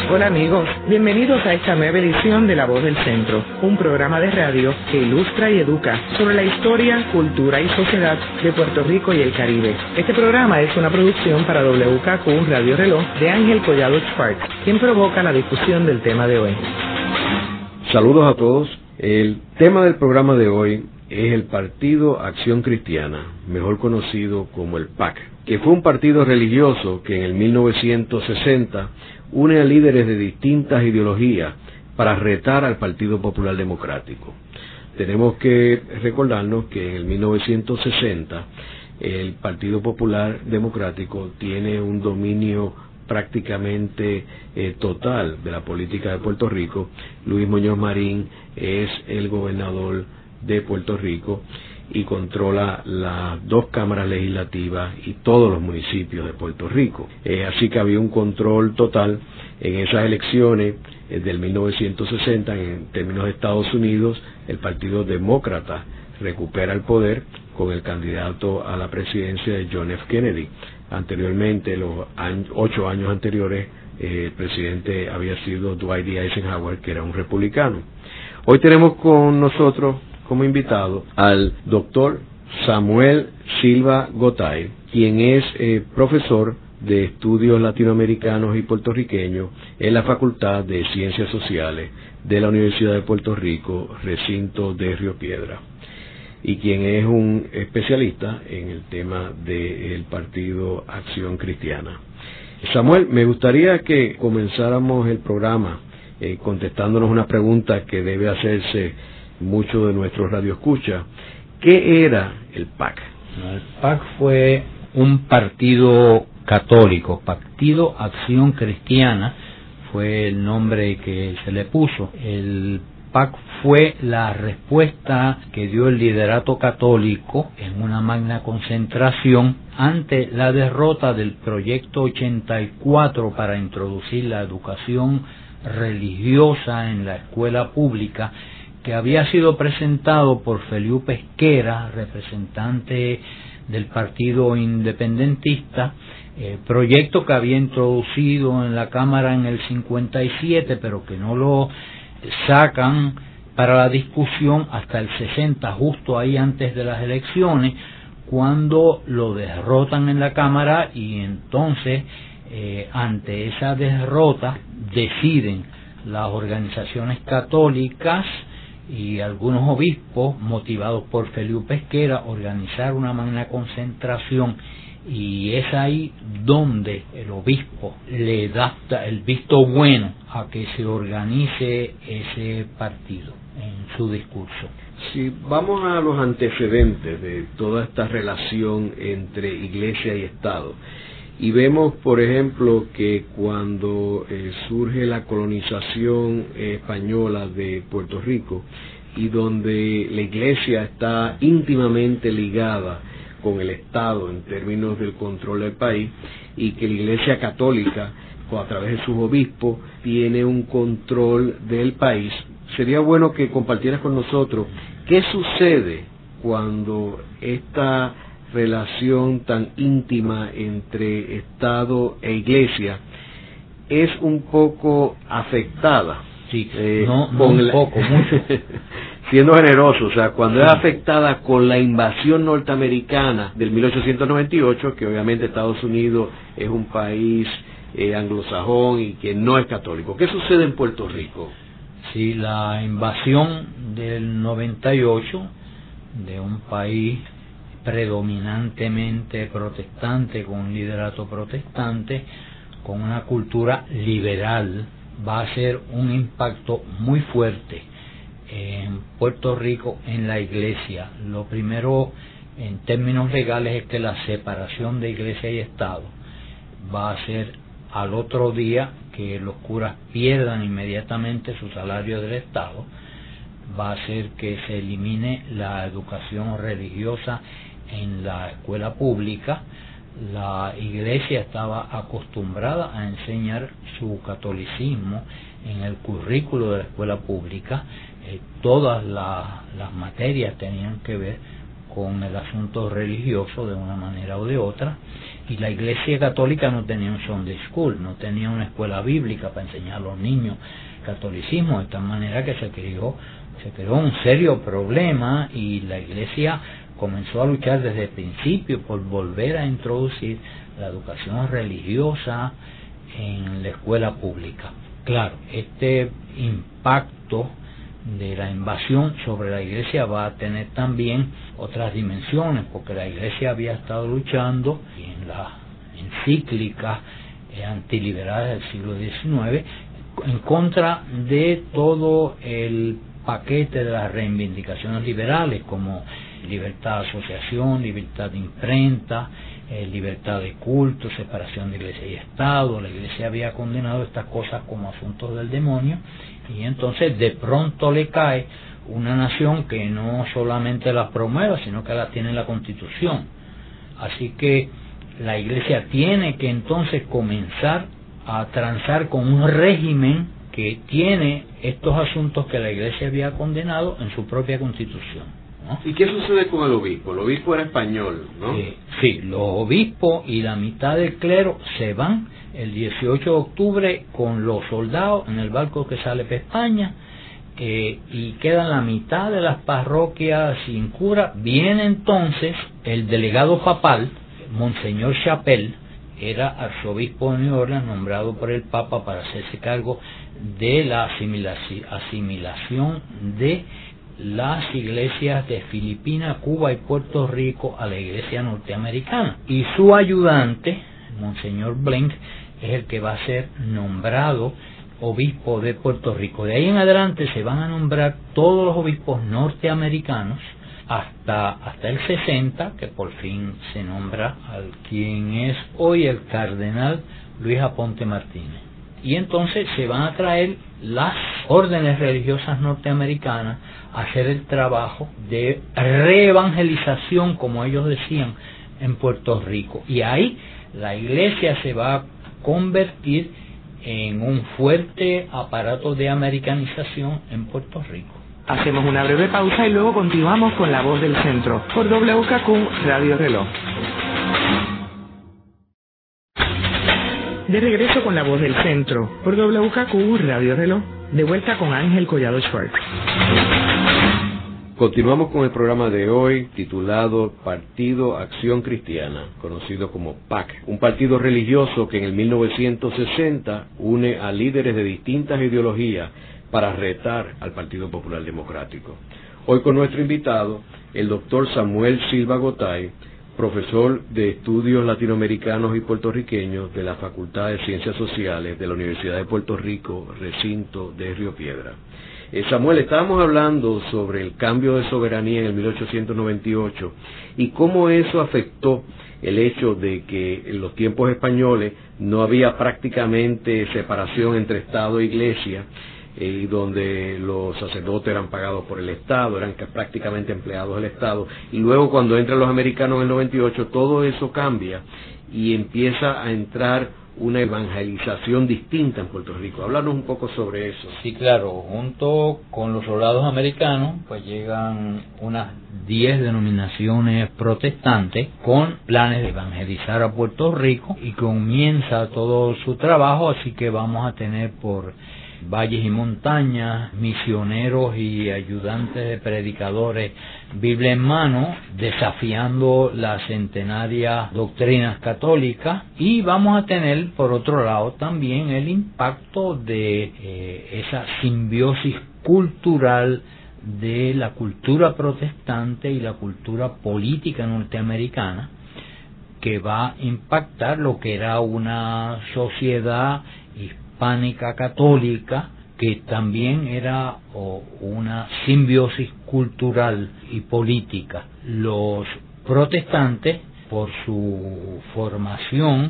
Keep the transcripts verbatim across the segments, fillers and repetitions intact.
Hola amigos, bienvenidos a esta nueva edición de La Voz del Centro, un programa de radio que ilustra y educa sobre la historia, cultura y sociedad de Puerto Rico y el Caribe. Este programa es una producción para W K Q Radio Reloj de Ángel Collado Sparks, quien provoca la discusión del tema de hoy. Saludos a todos. El tema del programa de hoy es el Partido Acción Cristiana, mejor conocido como el P A C, que fue un partido religioso que en el mil novecientos sesenta une a líderes de distintas ideologías para retar al Partido Popular Democrático. Tenemos que recordarnos que en el mil novecientos sesenta el Partido Popular Democrático tiene un dominio prácticamente eh, total de la política de Puerto Rico. Luis Muñoz Marín es el gobernador de Puerto Rico y controla las dos cámaras legislativas y todos los municipios de Puerto Rico. Eh, así que había un control total en esas elecciones eh, del mil novecientos sesenta. En términos de Estados Unidos, el Partido Demócrata recupera el poder con el candidato a la presidencia de John F. Kennedy. Anteriormente, los años, ocho años anteriores, eh, el presidente había sido Dwight D. Eisenhower, que era un republicano. Hoy tenemos con nosotros como invitado al doctor Samuel Silva Gotay, quien es eh, profesor de estudios latinoamericanos y puertorriqueños en la Facultad de Ciencias Sociales de la Universidad de Puerto Rico, recinto de Río Piedra, y quien es un especialista en el tema del Partido Acción Cristiana. Samuel, me gustaría que comenzáramos el programa eh, contestándonos una pregunta que debe hacerse muchos de nuestros radioescuchas. ¿Qué era el P A C? El P A C fue un partido católico, Partido Acción Cristiana fue el nombre que se le puso. El P A C fue la respuesta que dio el liderato católico en una magna concentración ante la derrota del Proyecto ochenta y cuatro para introducir la educación religiosa en la escuela pública, que había sido presentado por Feliu Pesquera, representante del Partido Independentista, eh, proyecto que había introducido en la Cámara en el cincuenta y siete, pero que no lo sacan para la discusión hasta el sesenta, justo ahí antes de las elecciones, cuando lo derrotan en la Cámara, y entonces, eh, ante esa derrota, deciden las organizaciones católicas y algunos obispos, motivados por Feliu Pesquera, organizar una magna concentración, y es ahí donde el obispo le da el visto bueno a que se organice ese partido en su discurso. Si vamos a los antecedentes de toda esta relación entre Iglesia y Estado, y vemos, por ejemplo, que cuando eh, surge la colonización eh, española de Puerto Rico, y donde la Iglesia está íntimamente ligada con el Estado en términos del control del país, y que la Iglesia Católica, a través de sus obispos, tiene un control del país, sería bueno que compartieras con nosotros qué sucede cuando esta relación tan íntima entre Estado e Iglesia es un poco afectada. Sí, eh, no, no con un la, poco, mucho. Siendo generoso, o sea, cuando sí. es afectada con la invasión norteamericana del mil ochocientos noventa y ocho, que obviamente Estados Unidos es un país eh, anglosajón y que no es católico. ¿Qué sucede en Puerto Rico? Sí, la invasión del noventa y ocho de un país predominantemente protestante, con un liderato protestante, con una cultura liberal, va a ser un impacto muy fuerte en Puerto Rico, en la Iglesia. Lo primero, en términos legales, es que la separación de Iglesia y Estado va a ser al otro día que los curas pierdan inmediatamente su salario del Estado. Va a ser que se elimine la educación religiosa en la escuela pública. La Iglesia estaba acostumbrada a enseñar su catolicismo en el currículo de la escuela pública. Eh, todas la, las materias tenían que ver con el asunto religioso de una manera o de otra, y la Iglesia Católica no tenía un Sunday School, no tenía una escuela bíblica para enseñar a los niños catolicismo, de tal manera que se creó, se creó un serio problema, y la Iglesia comenzó a luchar desde el principio por volver a introducir la educación religiosa en la escuela pública. Claro, este impacto de la invasión sobre la Iglesia va a tener también otras dimensiones, porque la Iglesia había estado luchando en las encíclicas eh, antiliberales del siglo diecinueve en contra de todo el paquete de las reivindicaciones liberales, como libertad de asociación, libertad de imprenta, eh, libertad de culto, separación de Iglesia y Estado. La Iglesia había condenado estas cosas como asuntos del demonio, y entonces de pronto le cae una nación que no solamente las promueva, sino que las tiene en la Constitución. Así que la Iglesia tiene que entonces comenzar a transar con un régimen que tiene estos asuntos que la Iglesia había condenado en su propia Constitución, ¿no? ¿Y qué sucede con el obispo? El obispo era español, ¿no? Eh, sí, los obispos y la mitad del clero se van el dieciocho de octubre con los soldados en el barco que sale para España, eh, y quedan la mitad de las parroquias sin cura. Viene entonces el delegado papal, Monseñor Chapelle, era arzobispo de New Orleans, nombrado por el Papa para hacerse cargo de la asimilación de las iglesias de Filipinas, Cuba y Puerto Rico a la iglesia norteamericana. Y su ayudante, Monseñor Blank, es el que va a ser nombrado obispo de Puerto Rico. De ahí en adelante se van a nombrar todos los obispos norteamericanos hasta hasta el sesenta, que por fin se nombra al quien es hoy el cardenal Luis Aponte Martínez. Y entonces se van a traer las órdenes religiosas norteamericanas a hacer el trabajo de reevangelización, como ellos decían, en Puerto Rico. Y ahí la iglesia se va a convertir en un fuerte aparato de americanización en Puerto Rico. Hacemos una breve pausa y luego continuamos con La Voz del Centro por W K Q Radio Reloj. De regreso con La Voz del Centro por W K Q Radio Reloj, de vuelta con Ángel Collado Schwartz. Continuamos con el programa de hoy titulado Partido Acción Cristiana, conocido como P A C, un partido religioso que en el mil novecientos sesenta une a líderes de distintas ideologías para retar al Partido Popular Democrático. Hoy con nuestro invitado, el doctor Samuel Silva Gotay, profesor de Estudios Latinoamericanos y Puertorriqueños de la Facultad de Ciencias Sociales de la Universidad de Puerto Rico, recinto de Río Piedra. Eh, Samuel, estábamos hablando sobre el cambio de soberanía en el mil ochocientos noventa y ocho y cómo eso afectó el hecho de que en los tiempos españoles no había prácticamente separación entre Estado e Iglesia, eh, y donde los sacerdotes eran pagados por el Estado, eran prácticamente empleados del Estado, y luego cuando entran los americanos en el noventa y ocho todo eso cambia y empieza a entrar una evangelización distinta en Puerto Rico. Háblanos un poco sobre eso. Sí, claro, junto con los soldados americanos, pues llegan unas diez denominaciones protestantes con planes de evangelizar a Puerto Rico, y comienza todo su trabajo, así que vamos a tener por valles y montañas, misioneros y ayudantes de predicadores, Biblia en mano, desafiando las centenarias doctrinas católicas, y vamos a tener por otro lado también el impacto de eh, esa simbiosis cultural de la cultura protestante y la cultura política norteamericana, que va a impactar lo que era una sociedad hispánica católica, que también era oh, una simbiosis cultural y política. Los protestantes, por su formación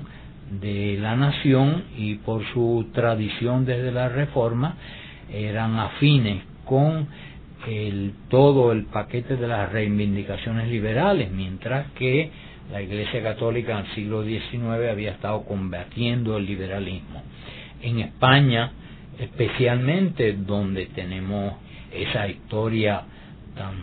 de la nación y por su tradición desde la Reforma, eran afines con el, todo el paquete de las reivindicaciones liberales, mientras que la Iglesia Católica en el siglo diecinueve había estado combatiendo el liberalismo. En España, especialmente, donde tenemos esa historia tan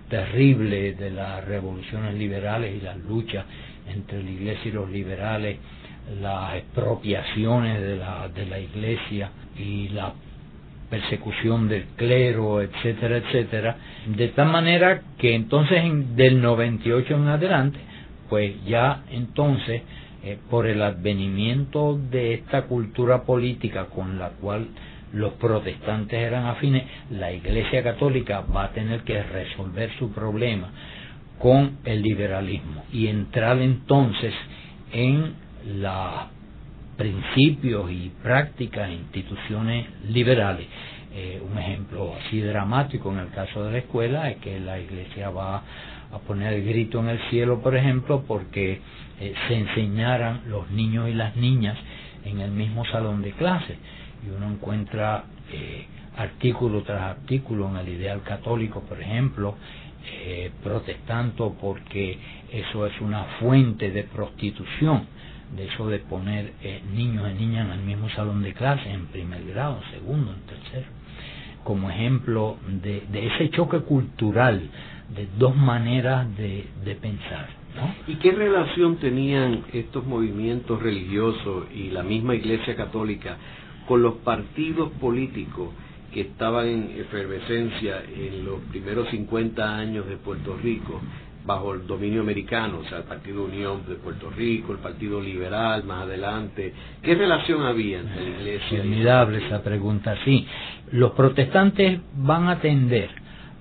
terrible de las revoluciones liberales y las luchas entre la iglesia y los liberales, las expropiaciones de la, de la iglesia y la persecución del clero, etcétera, etcétera, de tal manera que entonces en, del noventa y ocho en adelante, pues ya entonces, eh, por el advenimiento de esta cultura política con la cual los protestantes eran afines, la Iglesia Católica va a tener que resolver su problema con el liberalismo y entrar entonces en los principios y prácticas e instituciones liberales. Eh, un ejemplo así dramático en el caso de la escuela es que la Iglesia va a poner el grito en el cielo, por ejemplo, porque eh, se enseñaran los niños y las niñas en el mismo salón de clase. Y uno encuentra eh, artículo tras artículo en el Ideal Católico, por ejemplo, eh, protestando porque eso es una fuente de prostitución, de eso de poner eh, niños y niñas en el mismo salón de clase, en primer grado, en segundo, en tercero, como ejemplo de, de ese choque cultural, de dos maneras de, de pensar, ¿no? ¿Y qué relación tenían estos movimientos religiosos y la misma Iglesia Católica con los partidos políticos que estaban en efervescencia en los primeros cincuenta años de Puerto Rico bajo el dominio americano? O sea, el Partido Unión de Puerto Rico, el Partido Liberal más adelante. ¿Qué relación había entre la Iglesia? Formidable esa pregunta, sí. Los protestantes van a tender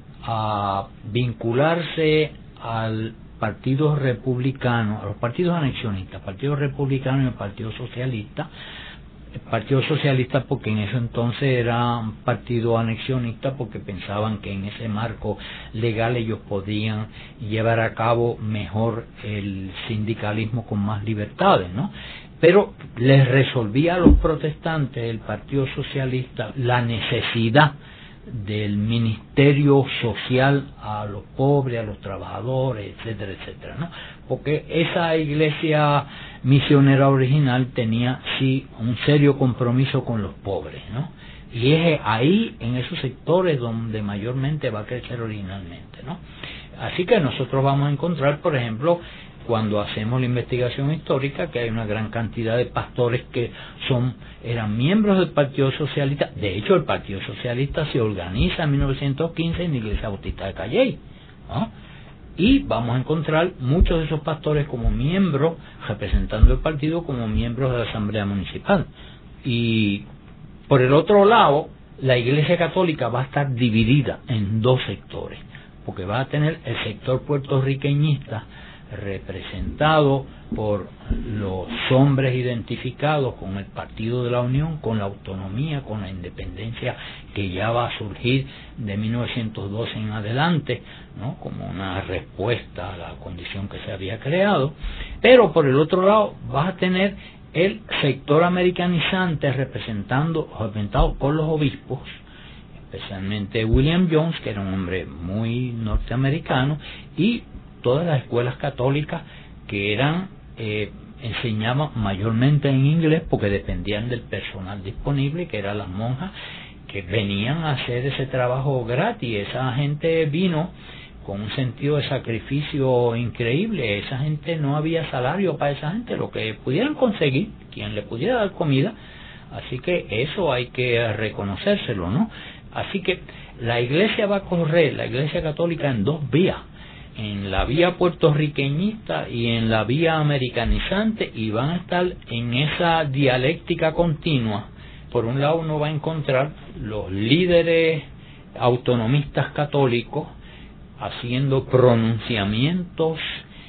a vincularse al Partido Republicano, a los partidos anexionistas, Partido Republicano y el Partido Socialista. El Partido Socialista porque en ese entonces era un partido anexionista, porque pensaban que en ese marco legal ellos podían llevar a cabo mejor el sindicalismo con más libertades, ¿no? Pero les resolvía a los protestantes, el Partido Socialista, la necesidad del ministerio social a los pobres, a los trabajadores, etcétera, etcétera, ¿no? Porque esa iglesia misionera original tenía sí un serio compromiso con los pobres, ¿no? Y es ahí, en esos sectores, donde mayormente va a crecer originalmente, ¿no? Así que nosotros vamos a encontrar, por ejemplo, cuando hacemos la investigación histórica, que hay una gran cantidad de pastores que son eran miembros del Partido Socialista. De hecho, el Partido Socialista se organiza en mil novecientos quince en la Iglesia Bautista de Calley, ¿no? Y vamos a encontrar muchos de esos pastores como miembros, representando el partido, como miembros de la Asamblea Municipal. Y por el otro lado, la Iglesia Católica va a estar dividida en dos sectores, porque va a tener el sector puertorriqueñista, representado por los hombres identificados con el Partido de la Unión, con la autonomía, con la independencia que ya va a surgir de mil novecientos doce en adelante, ¿no? Como una respuesta a la condición que se había creado. Pero por el otro lado vas a tener el sector americanizante representando, representado por los obispos, especialmente William Jones, que era un hombre muy norteamericano, y todas las escuelas católicas que eran eh, enseñaban mayormente en inglés porque dependían del personal disponible, que eran las monjas, que venían a hacer ese trabajo gratis. Esa gente vino con un sentido de sacrificio increíble. Esa gente, no había salario para esa gente, lo que pudieran conseguir, quien le pudiera dar comida. Así que eso hay que reconocérselo, ¿no? Así que la iglesia va a correr, la iglesia católica, en dos vías: en la vía puertorriqueñista y en la vía americanizante, y van a estar en esa dialéctica continua. Por un lado uno va a encontrar los líderes autonomistas católicos haciendo pronunciamientos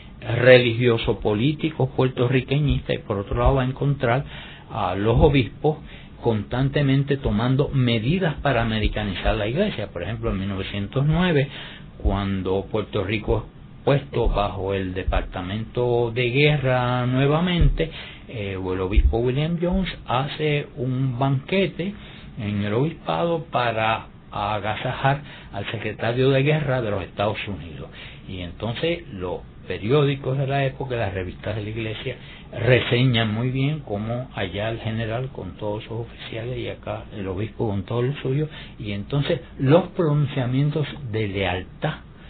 religiosos políticos puertorriqueñistas, y por otro lado va a encontrar a los obispos constantemente tomando medidas para americanizar la iglesia. Por ejemplo, en mil novecientos nueve, cuando Puerto Rico es puesto bajo el Departamento de Guerra nuevamente, eh, el obispo William Jones hace un banquete en el obispado para agasajar al secretario de Guerra de los Estados Unidos. Y entonces los periódicos de la época, las revistas de la iglesia, reseñan muy bien cómo allá el general con todos sus oficiales y acá el obispo con todos los suyos, y entonces los pronunciamientos de lealtad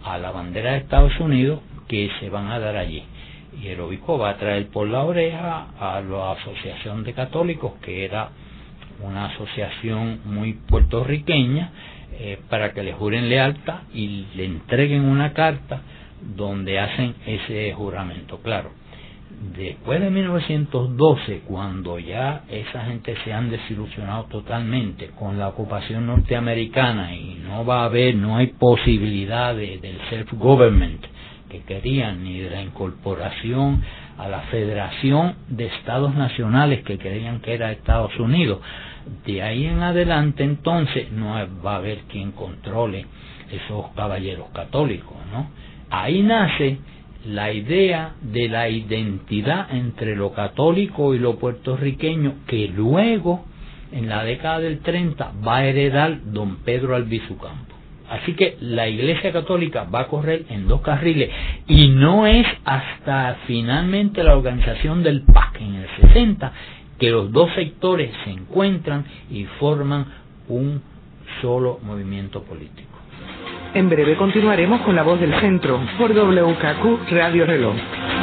a la bandera de Estados Unidos que se van a dar allí. Y el obispo va a traer por la oreja a la Asociación de Católicos, que era una asociación muy puertorriqueña, eh, para que le juren lealtad y le entreguen una carta donde hacen ese juramento. Claro, después de mil novecientos doce, cuando ya esa gente se han desilusionado totalmente con la ocupación norteamericana y no va a haber, no hay posibilidad de, del self-government que querían, ni de la incorporación a la Federación de Estados Nacionales que creían que era Estados Unidos. De ahí en adelante, entonces, no va a haber quien controle esos caballeros católicos, ¿no? Ahí nace la idea de la identidad entre lo católico y lo puertorriqueño, que luego, en la década del treinta, va a heredar don Pedro Albizu Campos. Así que la Iglesia Católica va a correr en dos carriles, y no es hasta finalmente la organización del P A C en el sesenta que los dos sectores se encuentran y forman un solo movimiento político. En breve continuaremos con La Voz del Centro por W K Q Radio Reloj.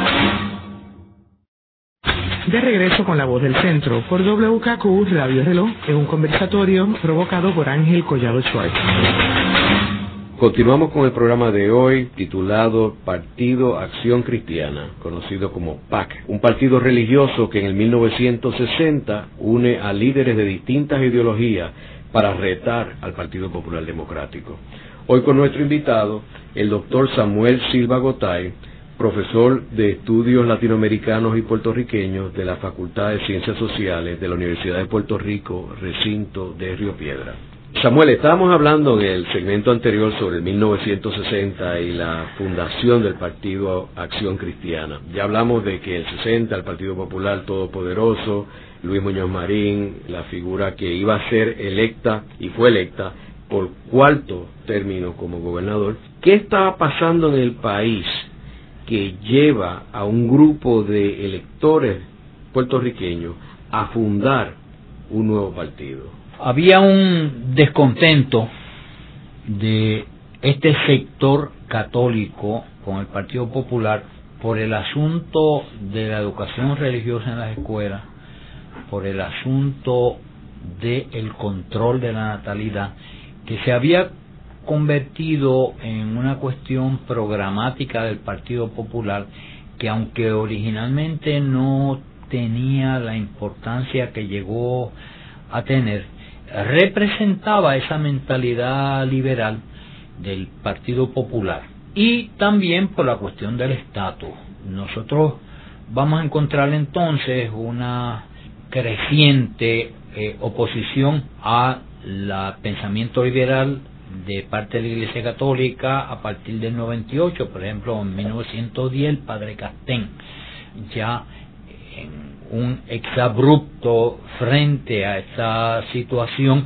De regreso con La Voz del Centro por W K Q Radio Reloj, en un conversatorio provocado por Ángel Collado Schwartz. Continuamos con el programa de hoy titulado Partido Acción Cristiana, conocido como P A C, un partido religioso que en el mil novecientos sesenta une a líderes de distintas ideologías para retar al Partido Popular Democrático. Hoy con nuestro invitado, el doctor Samuel Silva Gotay, profesor de Estudios Latinoamericanos y Puertorriqueños de la Facultad de Ciencias Sociales de la Universidad de Puerto Rico, recinto de Río Piedra. Samuel, estábamos hablando en el segmento anterior sobre el mil novecientos sesenta y la fundación del Partido Acción Cristiana. Ya hablamos de que el sesenta, el Partido Popular Todopoderoso, Luis Muñoz Marín, la figura que iba a ser electa y fue electa por cuarto término como gobernador. ¿Qué estaba pasando en el país que lleva a un grupo de electores puertorriqueños a fundar un nuevo partido? Había un descontento de este sector católico con el Partido Popular por el asunto de la educación religiosa en las escuelas, por el asunto del control de la natalidad, que se había convertido en una cuestión programática del Partido Popular, que aunque originalmente no tenía la importancia que llegó a tener, representaba esa mentalidad liberal del Partido Popular. Y también por la cuestión del estatus. Nosotros vamos a encontrar entonces una creciente eh, oposición a la pensamiento liberal de parte de la Iglesia Católica a partir del noventa y ocho. Por ejemplo, en mil novecientos diez el padre Castén, ya en un exabrupto frente a esa situación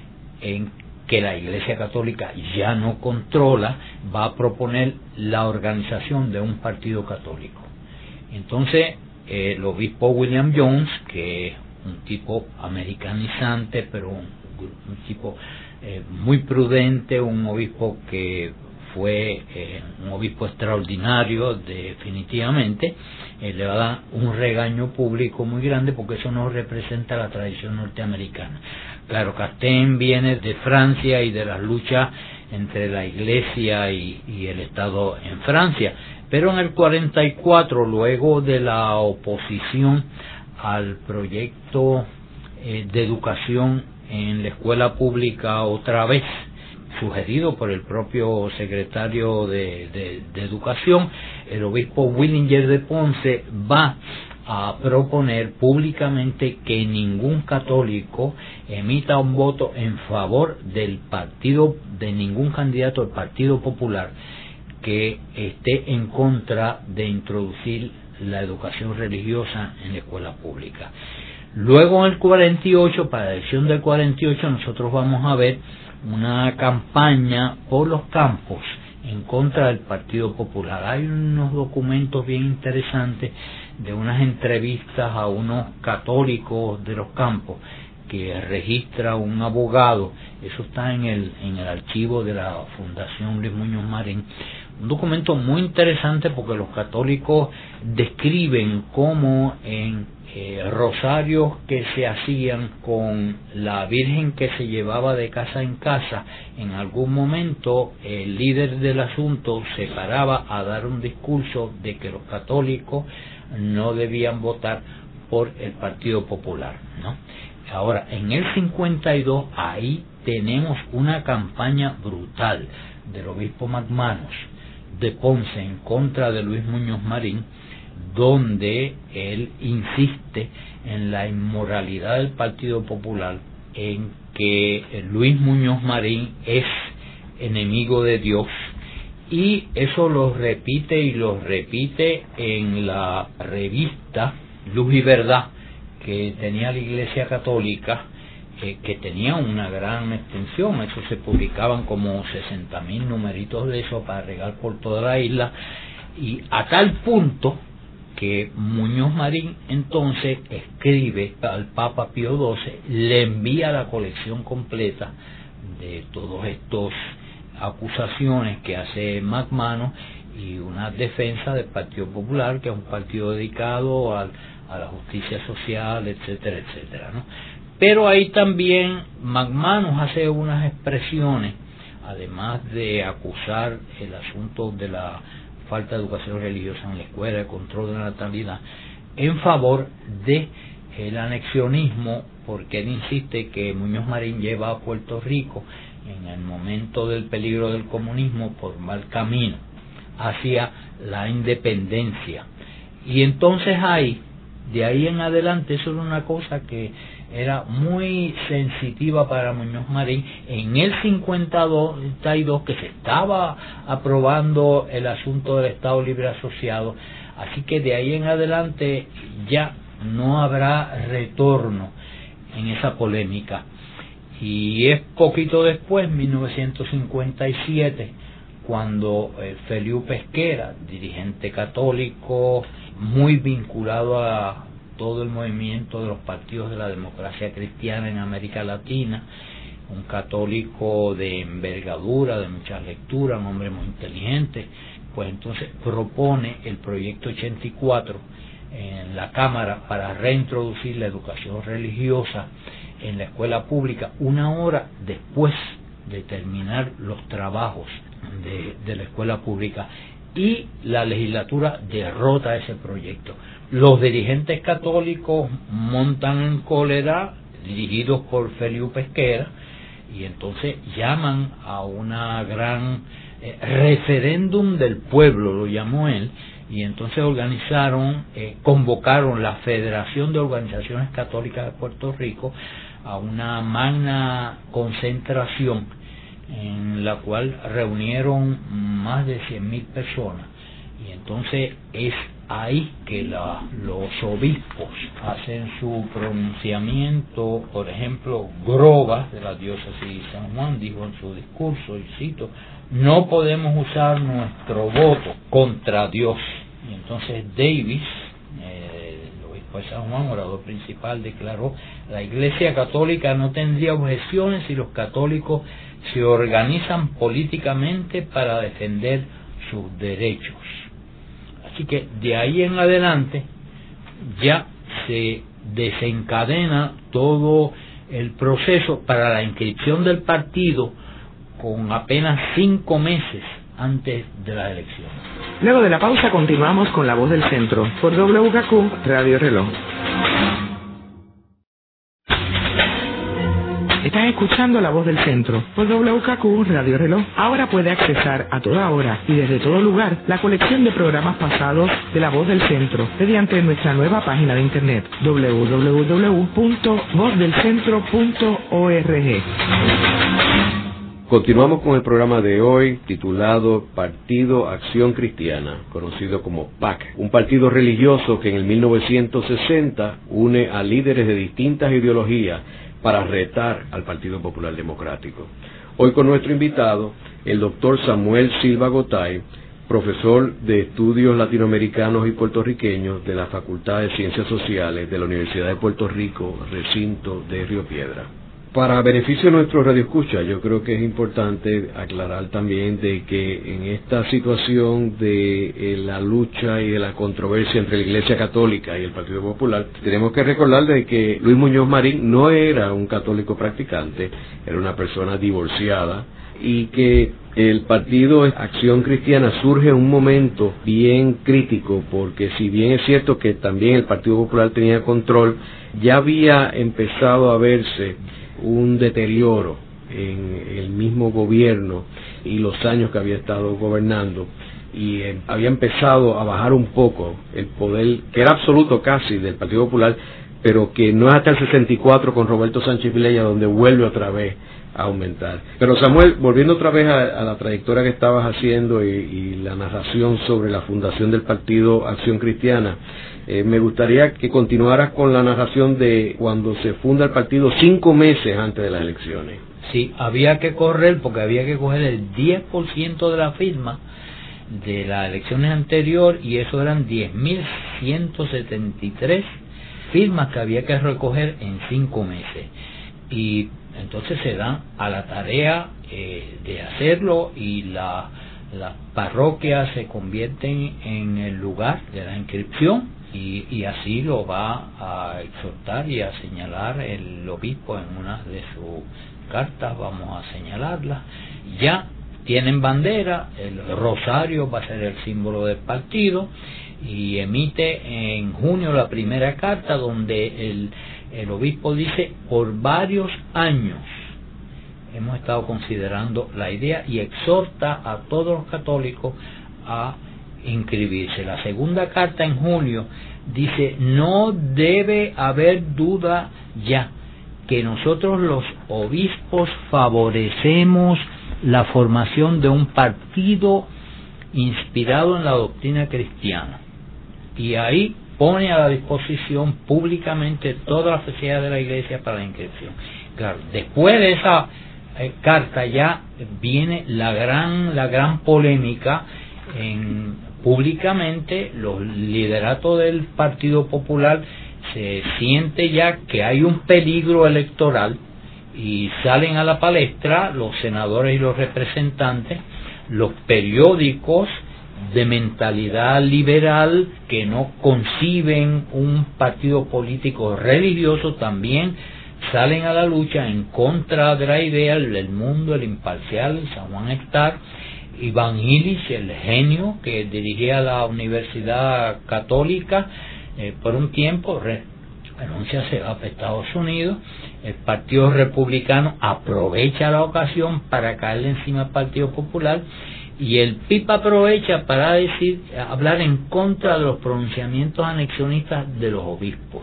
en que la Iglesia Católica ya no controla, va a proponer la organización de un partido católico. Entonces, eh, el obispo William Jones, que es un tipo americanizante, pero un, un tipo eh, muy prudente, un obispo que fue eh, un obispo extraordinario definitivamente, eh, le va a dar un regaño público muy grande porque eso no representa la tradición norteamericana. Claro, Castén viene de Francia y de las luchas entre la Iglesia y, y el Estado en Francia, pero en el cuarenta y cuatro, luego de la oposición al proyecto eh, de educación en la escuela pública otra vez, sugerido por el propio secretario de, de, de Educación, el obispo Willinger de Ponce va a proponer públicamente que ningún católico emita un voto en favor del partido, de ningún candidato del Partido Popular que esté en contra de introducir la educación religiosa en la escuela pública. Luego en el cuarenta y ocho, para la elección del cuarenta y ocho, nosotros vamos a ver una campaña por los campos en contra del Partido Popular. Hay unos documentos bien interesantes de unas entrevistas a unos católicos de los campos que registra un abogado, eso está en el, en el archivo de la Fundación Luis Muñoz Marín, un documento muy interesante porque los católicos describen cómo en eh, rosarios que se hacían con la Virgen que se llevaba de casa en casa, en algún momento el líder del asunto se paraba a dar un discurso de que los católicos no debían votar por el Partido Popular, ¿no? Ahora, en el cincuenta y dos, ahí tenemos una campaña brutal del obispo McManus de Ponce en contra de Luis Muñoz Marín, donde él insiste en la inmoralidad del Partido Popular, en que Luis Muñoz Marín es enemigo de Dios, y eso lo repite y lo repite en la revista Luz y Verdad que tenía la Iglesia Católica, eh, que tenía una gran extensión. Eso se publicaban como sesenta mil numeritos de eso para regar por toda la isla, y a tal punto que Muñoz Marín entonces escribe al Papa Pío doce, le envía la colección completa de todos estos acusaciones que hace McManus y una defensa del Partido Popular, que es un partido dedicado al, a la justicia social, etcétera, etcétera, ¿no? Pero ahí también McManus hace unas expresiones, además de acusar el asunto de la falta de educación religiosa en la escuela, el control de la natalidad, en favor de el anexionismo, porque él insiste que Muñoz Marín lleva a Puerto Rico en el momento del peligro del comunismo por mal camino hacia la independencia. Y entonces ahí, de ahí en adelante, eso era una cosa que era muy sensitiva para Muñoz Marín. En el cincuenta y dos, que se estaba aprobando el asunto del Estado Libre Asociado, así que de ahí en adelante ya no habrá retorno en esa polémica. Y es poquito después, mil novecientos cincuenta y siete, cuando eh, Feliu Pesquera, dirigente católico muy vinculado a todo el movimiento de los partidos de la democracia cristiana en América Latina, un católico de envergadura, de mucha lectura, un hombre muy inteligente, pues entonces propone el proyecto ochenta y cuatro en la Cámara para reintroducir la educación religiosa en la escuela pública, una hora después de terminar los trabajos de, de la escuela pública, y la legislatura derrota ese proyecto. Los dirigentes católicos montan en cólera, dirigidos por Feliu Pesquera, y entonces llaman a una gran eh, referéndum del pueblo, lo llamó él, y entonces organizaron, eh, convocaron la Federación de Organizaciones Católicas de Puerto Rico a una magna concentración en la cual reunieron más de cien mil personas, y entonces es ahí que la, los obispos hacen su pronunciamiento. Por ejemplo, Grobas, de la diócesis de San Juan, dijo en su discurso, y cito: no podemos usar nuestro voto contra Dios. Y entonces Davis, eh, el obispo de San Juan, orador principal, declaró: la Iglesia Católica no tendría objeciones si los católicos se organizan políticamente para defender sus derechos. Así que de ahí en adelante ya se desencadena todo el proceso para la inscripción del partido con apenas cinco meses antes de las elecciones. Luego de la pausa continuamos con La Voz del Centro por W K Q Radio Reloj. Estás escuchando La Voz del Centro por W K Q Radio Reloj. Ahora puede accesar a toda hora y desde todo lugar la colección de programas pasados de La Voz del Centro mediante nuestra nueva página de internet doble u doble u doble u punto voz del centro punto org. Continuamos con el programa de hoy titulado Partido Acción Cristiana, conocido como P A C, un partido religioso que en el mil novecientos sesenta une a líderes de distintas ideologías para retar al Partido Popular Democrático. Hoy con nuestro invitado, el doctor Samuel Silva Gotay, profesor de Estudios Latinoamericanos y Puertorriqueños de la Facultad de Ciencias Sociales de la Universidad de Puerto Rico, recinto de Río Piedra. Para beneficio de nuestros radioescuchas, yo creo que es importante aclarar también de que en esta situación de eh, la lucha y de la controversia entre la Iglesia Católica y el Partido Popular, tenemos que recordar de que Luis Muñoz Marín no era un católico practicante, era una persona divorciada, y que el Partido Acción Cristiana surge en un momento bien crítico, porque si bien es cierto que también el Partido Popular tenía control, ya había empezado a verse un deterioro en el mismo gobierno y los años que había estado gobernando, y eh, había empezado a bajar un poco el poder, que era absoluto casi, del Partido Popular, pero que no es hasta el sesenta y cuatro con Roberto Sánchez Vilella donde vuelve otra vez a aumentar. Pero Samuel, volviendo otra vez a, a la trayectoria que estabas haciendo y, y la narración sobre la fundación del Partido Acción Cristiana, eh, me gustaría que continuaras con la narración de cuando se funda el partido cinco meses antes de las elecciones. Sí, había que correr porque había que coger el diez por ciento de la firma de las elecciones anteriores, y eso eran diez mil ciento setenta y tres firmas que había que recoger en cinco meses. Y entonces se dan a la tarea eh, de hacerlo, y la, las parroquias se convierten en el lugar de la inscripción, y, y así lo va a exhortar y a señalar el obispo en una de sus cartas. Vamos a señalarla. Ya tienen bandera, el rosario va a ser el símbolo del partido, y emite en junio la primera carta donde el el obispo dice: por varios años hemos estado considerando la idea, y exhorta a todos los católicos a inscribirse. La segunda carta en junio dice: no debe haber duda ya que nosotros los obispos favorecemos la formación de un partido inspirado en la doctrina cristiana, y ahí pone a la disposición públicamente todas las facilidades de la Iglesia para la inscripción. Claro, después de esa eh, carta ya viene la gran la gran polémica. En, públicamente los lideratos del Partido Popular se siente ya que hay un peligro electoral, y salen a la palestra los senadores y los representantes, los periódicos de mentalidad liberal que no conciben un partido político religioso, también salen a la lucha en contra de la idea. El Mundo, El Imparcial, San Juan Estar, Iván Illich, el genio que dirigía la Universidad Católica, eh, por un tiempo re, renuncia, se va a Estados Unidos. El Partido Republicano aprovecha la ocasión para caerle encima al Partido Popular, y el P I P aprovecha para decir, hablar en contra de los pronunciamientos anexionistas de los obispos,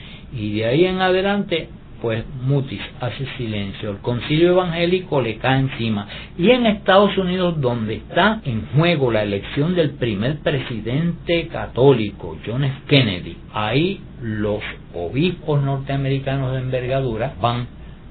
y de ahí en adelante pues mutis, hace silencio. El concilio evangélico le cae encima, y en Estados Unidos, donde está en juego la elección del primer presidente católico, John F. Kennedy, ahí los obispos norteamericanos de envergadura van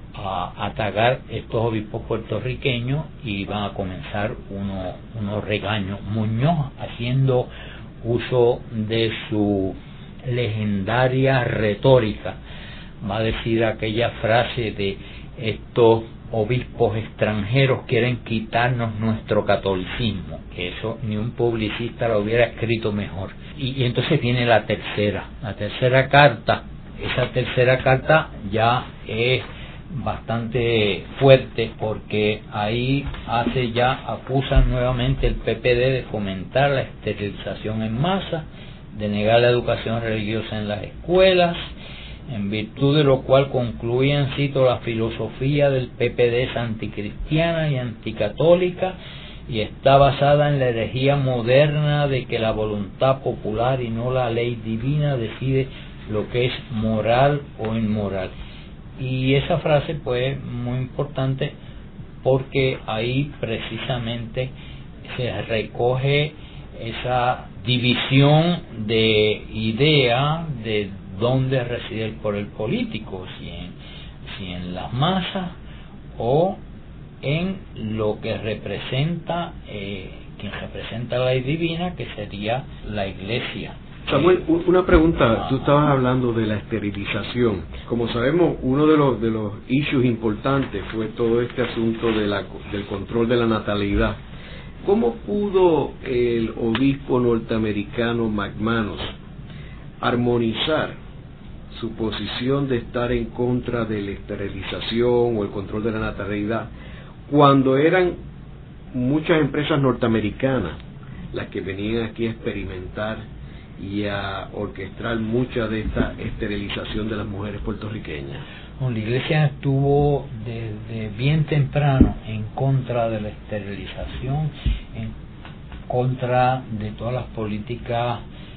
a atacar estos obispos puertorriqueños, y van a comenzar unos uno regaños. Muñoz, haciendo uso de su legendaria retórica, va a decir aquella frase de: estos obispos extranjeros quieren quitarnos nuestro catolicismo, que eso ni un publicista lo hubiera escrito mejor. Y, y entonces viene la tercera, la tercera carta. Esa tercera carta ya es bastante fuerte, porque ahí hace ya, acusan nuevamente el P P D de fomentar la esterilización en masa, de negar la educación religiosa en las escuelas, en virtud de lo cual concluyen, cito: la filosofía del P P D es anticristiana y anticatólica, y está basada en la herejía moderna de que la voluntad popular y no la ley divina decide lo que es moral o inmoral. Y esa frase pues muy importante, porque ahí precisamente se recoge esa división de idea de dónde reside el poder político, si en, si en las masas o en lo que representa eh, quien representa la ley divina, que sería la Iglesia. Samuel, una pregunta. Tú estabas hablando de la esterilización. Como sabemos, uno de los de los issues importantes fue todo este asunto de la, del control de la natalidad. ¿Cómo pudo el obispo norteamericano McManus armonizar su posición de estar en contra de la esterilización o el control de la natalidad cuando eran muchas empresas norteamericanas las que venían aquí a experimentar y a orquestar mucha de esta esterilización de las mujeres puertorriqueñas? La Iglesia estuvo desde bien temprano en contra de la esterilización, en contra de todas las políticas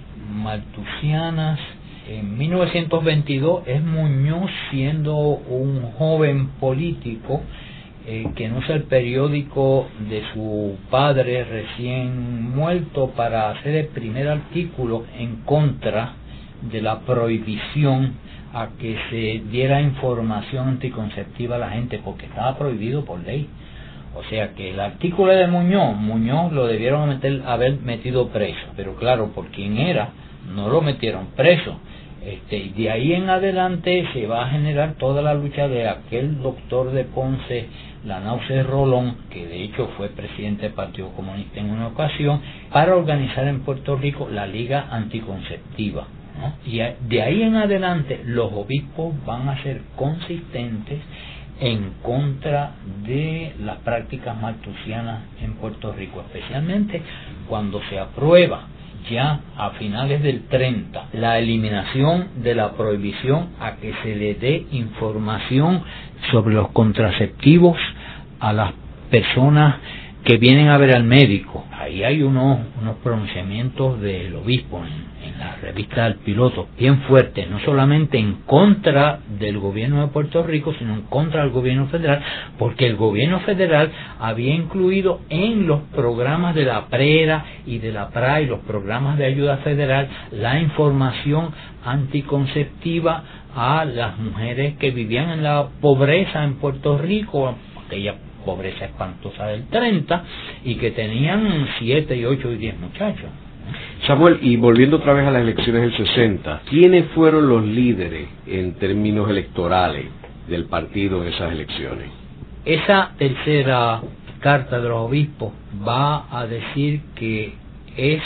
maltusianas. En mil novecientos veintidós es Muñoz, siendo un joven político, eh, que no usa el periódico de su padre recién muerto para hacer el primer artículo en contra de la prohibición a que se diera información anticonceptiva a la gente, porque estaba prohibido por ley. O sea que el artículo de Muñoz, Muñoz lo debieron meter, haber metido preso, pero claro, por quién era, no lo metieron preso. Este, y de ahí en adelante se va a generar toda la lucha de aquel doctor de Ponce, la Náusea Rolón, que de hecho fue presidente del Partido Comunista en una ocasión, para organizar en Puerto Rico la Liga Anticonceptiva, ¿no? Y de ahí en adelante los obispos van a ser consistentes en contra de las prácticas maltusianas en Puerto Rico, especialmente cuando se aprueba ya a finales del treinta la eliminación de la prohibición a que se le dé información sobre los contraceptivos a las personas que vienen a ver al médico. Ahí hay unos, unos pronunciamientos del obispo en, en la revista del Piloto bien fuertes, no solamente en contra del gobierno de Puerto Rico, sino en contra del gobierno federal, porque el gobierno federal había incluido en los programas de la PRERA y de la P R A y los programas de ayuda federal la información anticonceptiva a las mujeres que vivían en la pobreza en Puerto Rico, aquella pobreza espantosa del treinta, y que tenían siete y ocho y diez muchachos. Samuel, y volviendo otra vez a las elecciones del sesenta, ¿quiénes fueron los líderes en términos electorales del partido en esas elecciones? Esa tercera carta de los obispos va a decir que es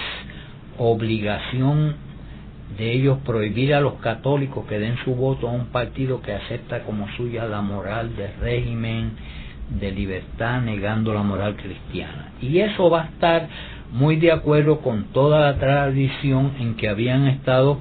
obligación de ellos prohibir a los católicos que den su voto a un partido que acepta como suya la moral del régimen de libertad, negando la moral cristiana. Y eso va a estar muy de acuerdo con toda la tradición en que habían estado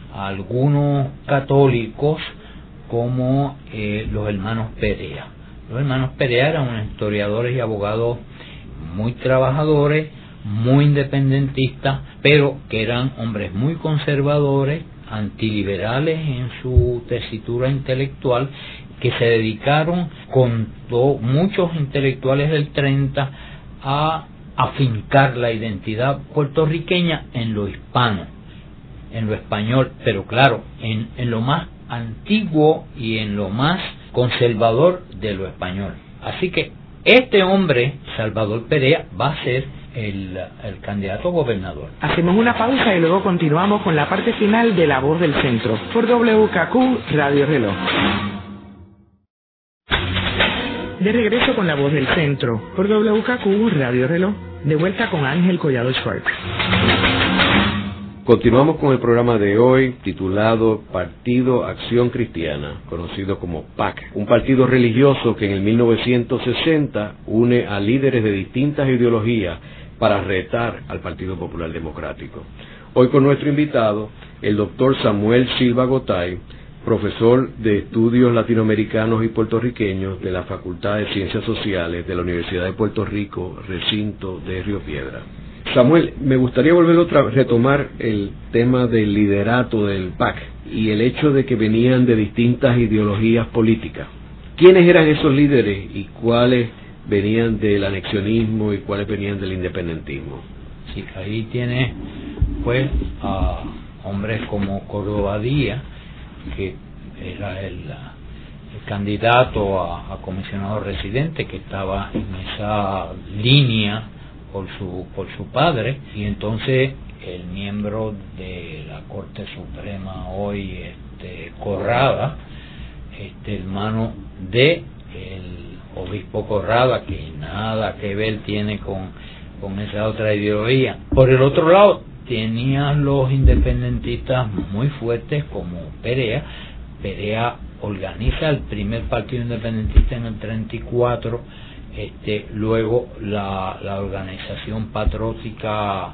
algunos católicos como eh, los hermanos Perea. Los hermanos Perea eran unos historiadores y abogados muy trabajadores, muy independentistas, pero que eran hombres muy conservadores, antiliberales en su tesitura intelectual, que se dedicaron con to, muchos intelectuales del treinta a afincar la identidad puertorriqueña en lo hispano, en lo español, pero claro, en, en lo más antiguo y en lo más conservador de lo español. Así que este hombre, Salvador Perea, va a ser el, el candidato a gobernador. Hacemos una pausa y luego continuamos con la parte final de La Voz del Centro por W K Q Radio Reloj. De regreso con La Voz del Centro por W K Q Radio Reloj, de vuelta con Ángel Collado Schwartz. Continuamos con el programa de hoy titulado Partido Acción Cristiana, conocido como P A C, un partido religioso que en el mil novecientos sesenta une a líderes de distintas ideologías para retar al Partido Popular Democrático. Hoy con nuestro invitado, el doctor Samuel Silva Gotay, profesor de Estudios Latinoamericanos y Puertorriqueños de la Facultad de Ciencias Sociales de la Universidad de Puerto Rico, recinto de Río Piedra. Samuel, me gustaría volver otra vez a retomar el tema del liderato del P A C y el hecho de que venían de distintas ideologías políticas. ¿Quiénes eran esos líderes y cuáles venían del anexionismo y cuáles venían del independentismo? Sí, ahí tiene pues a hombres como Córdoba Díaz, que era el, el candidato a, a comisionado residente, que estaba en esa línea por su por su padre, y entonces el miembro de la Corte Suprema hoy, este Corrada, este hermano de el obispo Corrada, que nada que ver tiene con, con esa otra ideología. Por el otro lado, tenían los independentistas muy fuertes como Perea. Perea organiza el primer partido independentista en el treinta y cuatro, este, luego la, la organización patriótica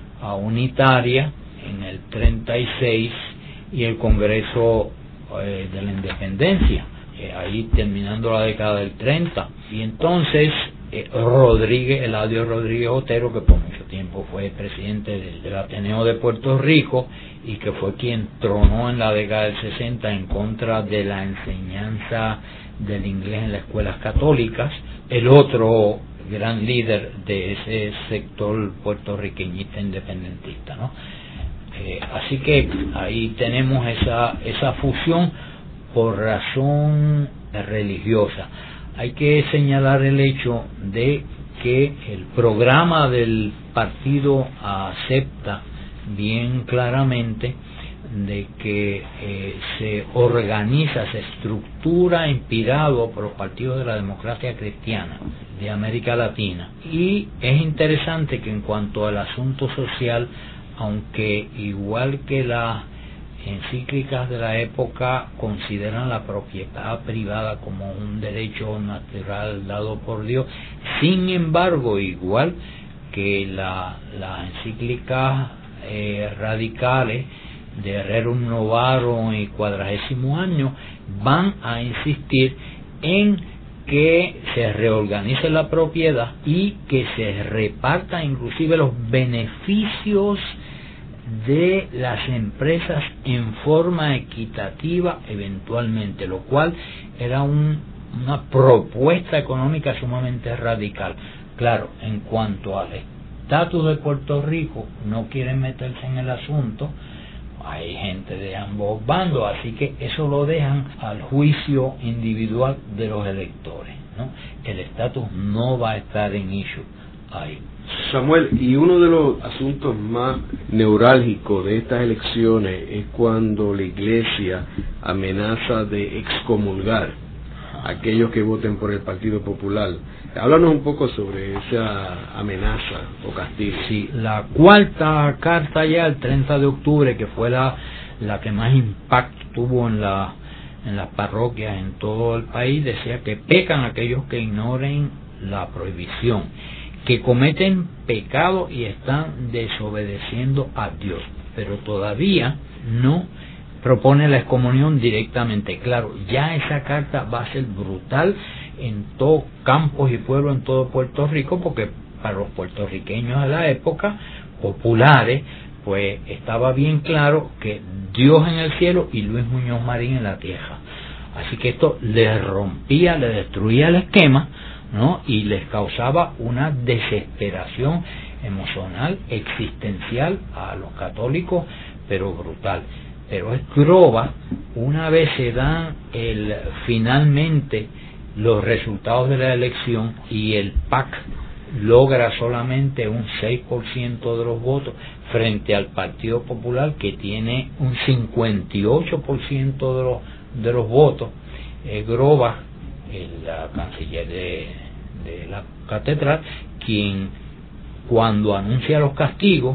unitaria en el treinta y seis y el Congreso eh, de la Independencia, eh, ahí terminando la década del treinta. Y entonces eh, Rodríguez, Eladio Rodríguez Otero, que por mucho tiempo fue presidente del, del Ateneo de Puerto Rico y que fue quien tronó en la década del sesenta en contra de la enseñanza del inglés en las escuelas católicas, el otro gran líder de ese sector puertorriqueñista independentista, ¿no? Eh, así que ahí tenemos esa esa fusión por razón religiosa. Hay que señalar el hecho de que el programa del partido acepta bien claramente de que eh, se organiza, se estructura inspirado por los partidos de la democracia cristiana de América Latina. Y es interesante que en cuanto al asunto social, aunque igual que las encíclicas de la época consideran la propiedad privada como un derecho natural dado por Dios, sin embargo, igual que la, las encíclicas eh, radicales de Rerum Novarum y Cuadragésimo Año van a insistir en que se reorganice la propiedad y que se repartan inclusive los beneficios de las empresas en forma equitativa eventualmente, lo cual era un, una propuesta económica sumamente radical. Claro, en cuanto al estatus de Puerto Rico, no quieren meterse en el asunto. Hay gente de ambos bandos, así que eso lo dejan al juicio individual de los electores, ¿no? El estatus no va a estar en issue ahí. Samuel, y uno de los asuntos más neurálgicos de estas elecciones es cuando la Iglesia amenaza de excomulgar a aquellos que voten por el Partido Popular. Háblanos un poco sobre esa amenaza o castigo. Sí, la cuarta carta ya, el treinta de octubre, que fue la, la que más impacto tuvo en la en las parroquias en todo el país, decía que pecan aquellos que ignoren la prohibición, que cometen pecado y están desobedeciendo a Dios, pero todavía no propone la excomunión directamente. Claro, ya esa carta va a ser brutal en todos campos y pueblos en todo Puerto Rico, porque para los puertorriqueños de la época, populares, pues estaba bien claro que Dios en el cielo y Luis Muñoz Marín en la tierra. Así que esto les rompía, les destruía el esquema, ¿no? Y les causaba una desesperación emocional, existencial a los católicos, pero brutal. Pero es Groba, una vez se dan el, finalmente los resultados de la elección y el P A C logra solamente un seis por ciento de los votos frente al Partido Popular, que tiene un cincuenta y ocho por ciento de los, de los votos. eh, Groba, el la canciller de, de la catedral, quien cuando anuncia los castigos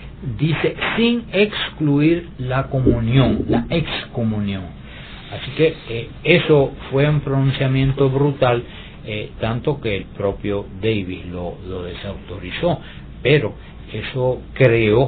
dice sin excluir la comunión, la excomunión. Así que eh, eso fue un pronunciamiento brutal, eh, tanto que el propio Davis lo, lo desautorizó, pero eso creó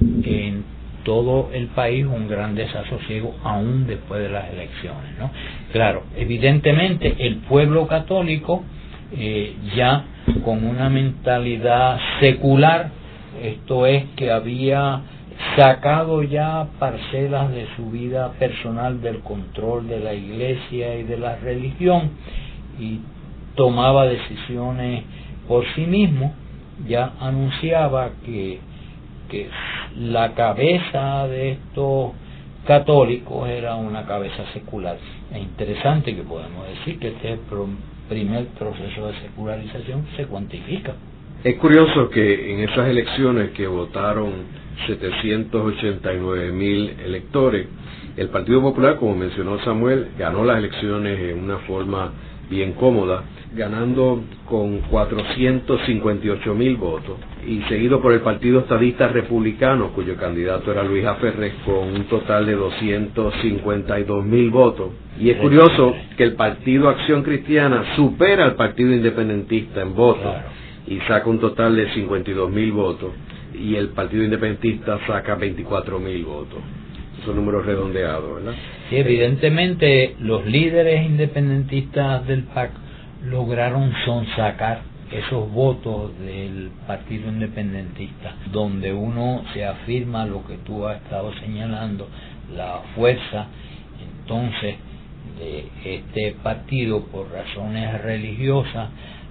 en todo el país un gran desasosiego aún después de las elecciones, ¿no? Claro, evidentemente el pueblo católico eh, ya con una mentalidad secular, esto es que había sacado ya parcelas de su vida personal del control de la iglesia y de la religión y tomaba decisiones por sí mismo, ya anunciaba que, que la cabeza de estos católicos era una cabeza secular. Es interesante que podemos decir que este es el primer proceso de secularización se cuantifica. Es curioso que en esas elecciones que votaron setecientos ochenta y nueve mil electores, el Partido Popular, como mencionó Samuel, ganó las elecciones en una forma bien cómoda, ganando con cuatrocientos cincuenta y ocho mil votos, y seguido por el Partido Estadista Republicano, cuyo candidato era Luis A. Ferré, con un total de doscientos cincuenta y dos mil votos. Y es curioso que el Partido Acción Cristiana supera al Partido Independentista en votos, claro, y saca un total de cincuenta y dos mil votos, y el Partido Independentista saca veinticuatro mil votos. Son números redondeados, ¿verdad? Sí, evidentemente los líderes independentistas del P A C lograron sonsacar esos votos del Partido Independentista, donde uno se afirma lo que tú has estado señalando, la fuerza entonces de este partido por razones religiosas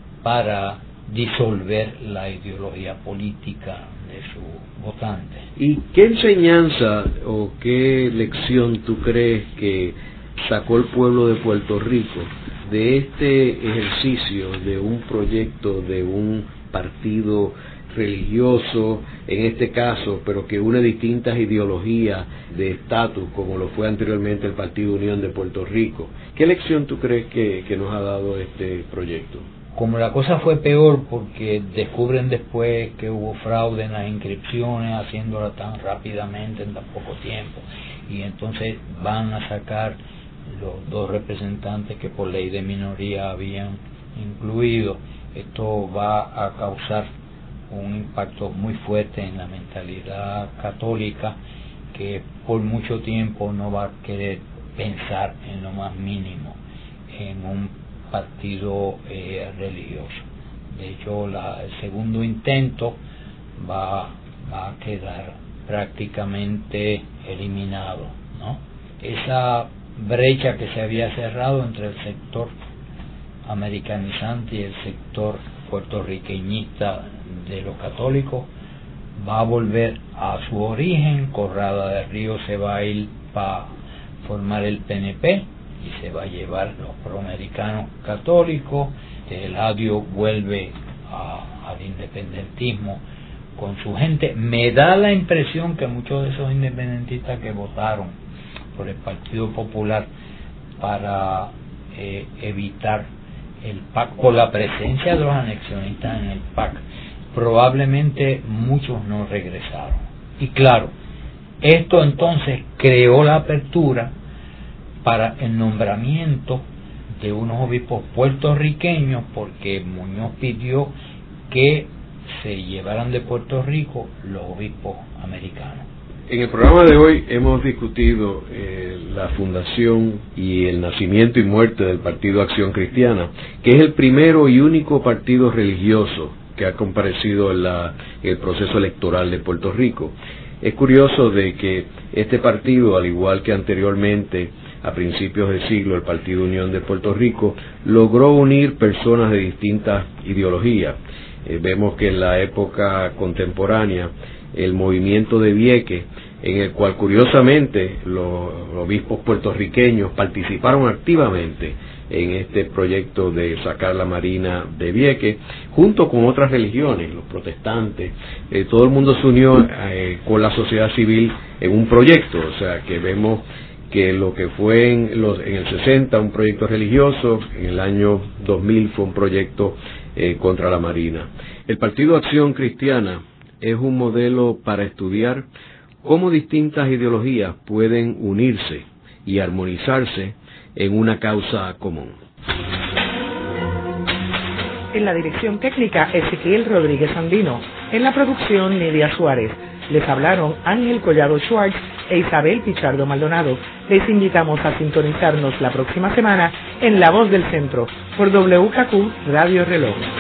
para disolver la ideología política de sus votantes. ¿Y qué enseñanza o qué lección tú crees que sacó el pueblo de Puerto Rico de este ejercicio de un proyecto, de un partido religioso, en este caso, pero que une distintas ideologías de estatus, como lo fue anteriormente el Partido Unión de Puerto Rico? ¿Qué lección tú crees que, que nos ha dado este proyecto? Como la cosa fue peor porque descubren después que hubo fraude en las inscripciones, haciéndola tan rápidamente en tan poco tiempo, y entonces van a sacar los dos representantes que por ley de minoría habían incluido, esto va a causar un impacto muy fuerte en la mentalidad católica, que por mucho tiempo no va a querer pensar en lo más mínimo en un partido eh, religioso. De hecho, la, el segundo intento va, va a quedar prácticamente eliminado, ¿no? Esa brecha que se había cerrado entre el sector americanizante y el sector puertorriqueñista de los católicos va a volver a su origen. Corrada del Río se va a ir para formar el P N P y se va a llevar los proamericanos católicos. Eladio vuelve a, al independentismo con su gente. Me da la impresión que muchos de esos independentistas que votaron por el Partido Popular para eh, evitar el P A C, por la presencia de los anexionistas en el P A C, probablemente muchos no regresaron. Y claro, esto entonces creó la apertura para el nombramiento de unos obispos puertorriqueños, porque Muñoz pidió que se llevaran de Puerto Rico los obispos americanos. En el programa de hoy hemos discutido eh, la fundación y el nacimiento y muerte del Partido Acción Cristiana, que es el primero y único partido religioso que ha comparecido en, la, en el proceso electoral de Puerto Rico. Es curioso de que este partido, al igual que anteriormente, a principios del siglo, el Partido Unión de Puerto Rico, logró unir personas de distintas ideologías. Eh, vemos que en la época contemporánea, el movimiento de Vieques, en el cual curiosamente los obispos puertorriqueños participaron activamente en este proyecto de sacar la Marina de Vieques, junto con otras religiones, los protestantes, eh, todo el mundo se unió eh, con la sociedad civil en un proyecto, o sea que vemos que lo que fue en, los, en el sesenta un proyecto religioso, en el año dos mil fue un proyecto eh, contra la Marina. El Partido Acción Cristiana es un modelo para estudiar cómo distintas ideologías pueden unirse y armonizarse en una causa común. En la dirección técnica, Ezequiel Rodríguez Andino. En la producción, Nidia Suárez. Les hablaron Ángel Collado Schwartz e Isabel Pichardo Maldonado. Les invitamos a sintonizarnos la próxima semana en La Voz del Centro por W K Q Radio Reloj.